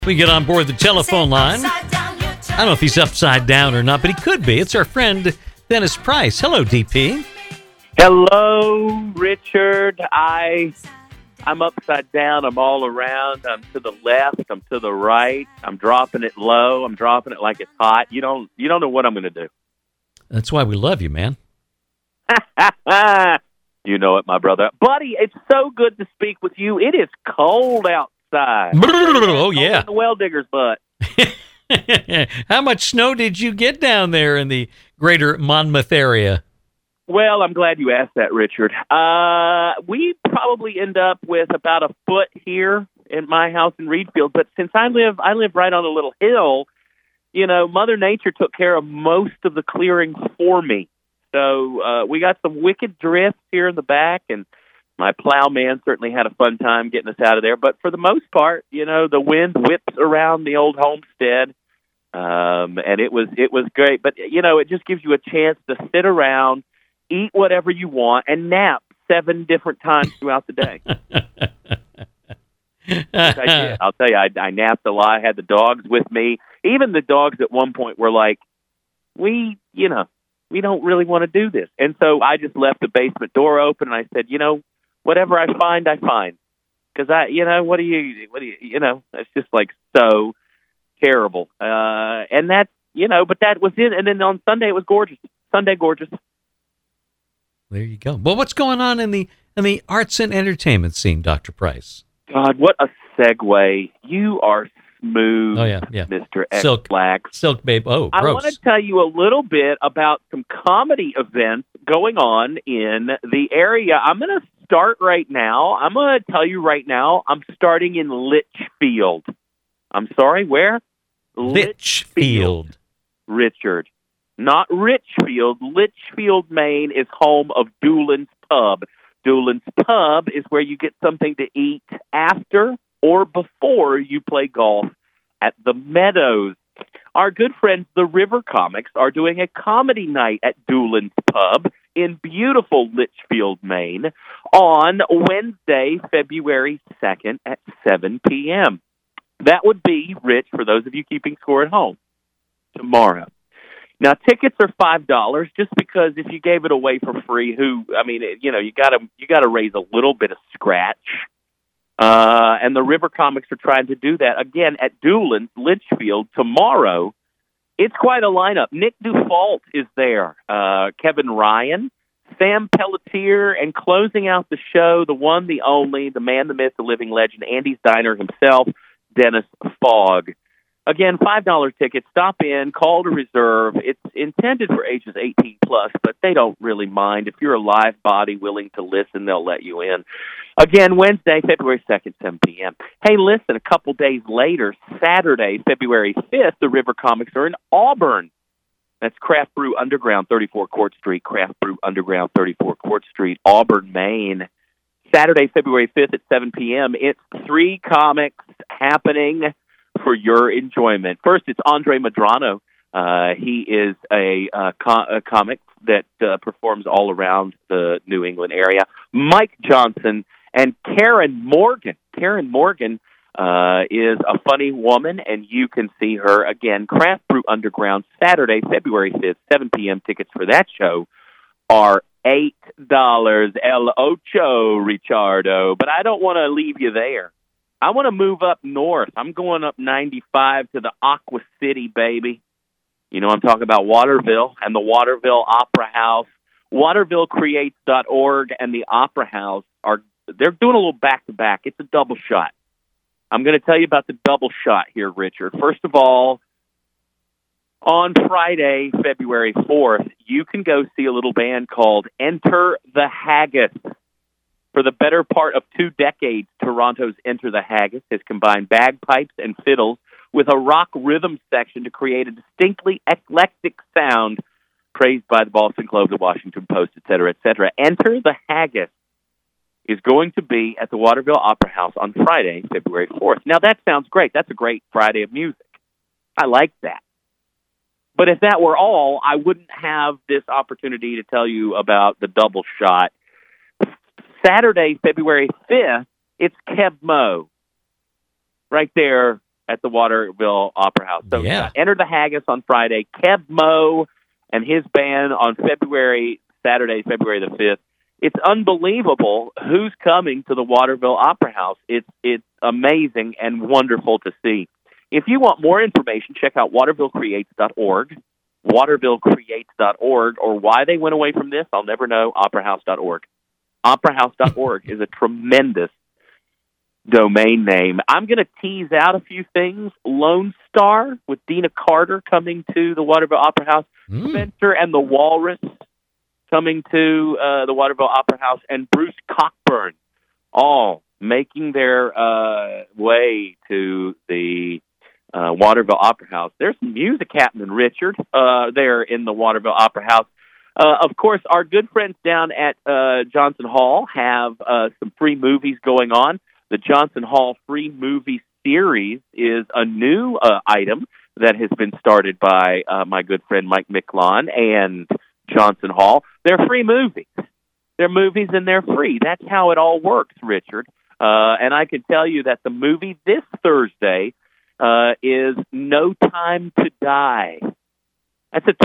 We get on board the telephone line. I don't know if he's upside down or not, but he could be. It's our friend Dennis Price. Hello, DP. Hello, Richard. I'm upside down. I'm all around. I'm to the left. I'm to the right. I'm dropping it low. I'm dropping it like it's hot. You don't know what I'm going to do. That's why we love you, man. You know it, my brother. Buddy, it's so good to speak with you. It is cold outside. Oh, yeah. In the well digger's butt. How much snow did you get down there in the greater Monmouth area? Well, I'm glad you asked that, Richard. We probably end up with about a foot here in my house in Reedfield, but since I live right on a little hill, you know, Mother Nature took care of most of the clearing for me. So we got some wicked drifts here in the back, and my plowman certainly had a fun time getting us out of there. But for the most part, you know, the wind whips around the old homestead, and it was great. But, you know, it just gives you a chance to sit around, eat whatever you want, and nap 7 different times throughout the day. I did. I'll tell you, I napped a lot. I had the dogs with me. Even the dogs at one point were like, we don't really want to do this. And so I just left the basement door open, and I said, you know, whatever I find. Because it's just like so terrible. And that's, you know, but that was it. And then on Sunday, it was gorgeous. Sunday, gorgeous. There you go. Well, what's going on in the arts and entertainment scene, Dr. Price? God, what a segue. You are smooth, oh, yeah. Mr. Silk X-Black. Silk babe. Oh, gross. I want to tell you a little bit about some comedy events going on in the area. I'm going to start right now. I'm going to tell you right now, I'm starting in Litchfield. I'm sorry, where? Litchfield. Richard. Not Richfield. Litchfield, Maine is home of Doolin's Pub. Doolin's Pub is where you get something to eat after or before you play golf at the Meadows. Our good friends, the River Comics, are doing a comedy night at Doolin's Pub in beautiful Litchfield, Maine, on Wednesday, February 2nd at 7 p.m. That would be, Rich, for those of you keeping score at home, tomorrow. Now, tickets are $5 just because if you gave it away for free, you got to raise a little bit of scratch. And the River Comics are trying to do that again at Doolin's, Litchfield, tomorrow. It's quite a lineup. Nick Dufault is there. Kevin Ryan, Sam Pelletier, and closing out the show, the one, the only, the man, the myth, the living legend, Andy's Diner himself, Dennis Fogg. Again, $5 tickets. Stop in, call to reserve. It's intended for ages 18 plus, but they don't really mind. If you're a live body willing to listen, they'll let you in. Again, Wednesday, February 2nd, 7 p.m. Hey, listen, a couple days later, Saturday, February 5th, the River Comics are in Auburn. That's Craft Brew Underground, 34 Court Street. Craft Brew Underground, 34 Court Street, Auburn, Maine. Saturday, February 5th at 7 p.m. It's 3 comics happening for your enjoyment. First, it's Andre Madrano. He is a comic that performs all around the New England area. Mike Johnson and Karen Morgan. Karen Morgan is a funny woman, and you can see her again. Craft Brew Underground, Saturday, February 5th, 7 p.m. Tickets for that show are $8. El Ocho, Richardo. But I don't want to leave you there. I want to move up north. I'm going up 95 to the Aqua City, baby. You know, I'm talking about Waterville and the Waterville Opera House. WatervilleCreates.org and the Opera House they're doing a little back-to-back. It's a double shot. I'm going to tell you about the double shot here, Richard. First of all, on Friday, February 4th, you can go see a little band called Enter the Haggis. For the better part of 2 decades, Toronto's Enter the Haggis has combined bagpipes and fiddles with a rock rhythm section to create a distinctly eclectic sound praised by the Boston Globe, the Washington Post, et cetera, et cetera. Enter the Haggis is going to be at the Waterville Opera House on Friday, February 4th. Now, that sounds great. That's a great Friday of music. I like that. But if that were all, I wouldn't have this opportunity to tell you about the double shot. Saturday, February 5th, it's Keb Mo right there at the Waterville Opera House. So Yeah. enter the Haggis on Friday. Kev Moe and his band on Saturday, February the 5th. It's unbelievable who's coming to the Waterville Opera House. It's amazing and wonderful to see. If you want more information, check out watervillecreates.org, watervillecreates.org, or why they went away from this, I'll never know, operahouse.org. Operahouse.org is a tremendous domain name. I'm going to tease out a few things. Lone Star with Dina Carter coming to the Waterville Opera House. Spencer and the Walrus coming to the Waterville Opera House. And Bruce Cockburn, all making their way to the Waterville Opera House. There's some music happening, Richard, there in the Waterville Opera House. Of course, our good friends down at Johnson Hall have some free movies going on. The Johnson Hall Free Movie Series is a new item that has been started by my good friend Mike Micklon and Johnson Hall. They're free movies. They're movies and they're free. That's how it all works, Richard. And I can tell you that the movie this Thursday is No Time to Die. That's a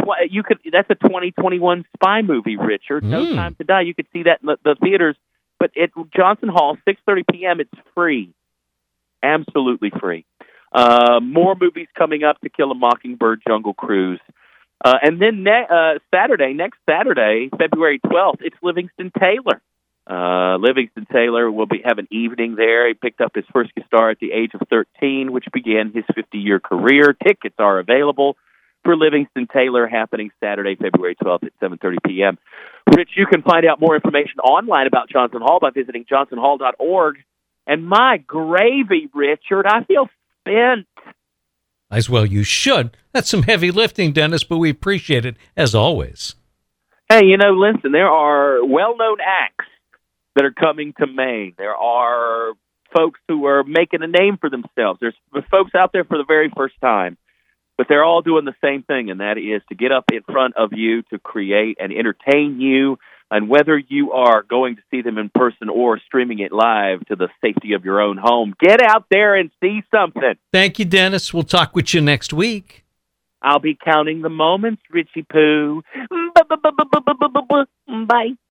2021 spy movie, Richard. No Time to Die. You could see that in the theaters. But at Johnson Hall, 6:30 p.m., it's free. Absolutely free. More movies coming up, To Kill a Mockingbird, Jungle Cruise. And then next Saturday, February 12th, it's Livingston Taylor. Livingston Taylor will have an evening there. He picked up his first guitar at the age of 13, which began his 50-year career. Tickets are available for Livingston Taylor, happening Saturday, February 12th at 7:30 p.m. Rich, you can find out more information online about Johnson Hall by visiting johnsonhall.org. And my gravy, Richard, I feel spent. As well you should. That's some heavy lifting, Dennis, but we appreciate it, as always. Hey, listen, there are well-known acts that are coming to Maine. There are folks who are making a name for themselves. There's folks out there for the very first time. But they're all doing the same thing, and that is to get up in front of you to create and entertain you. And whether you are going to see them in person or streaming it live to the safety of your own home, get out there and see something. Thank you, Dennis. We'll talk with you next week. I'll be counting the moments, Richie Poo. Bye.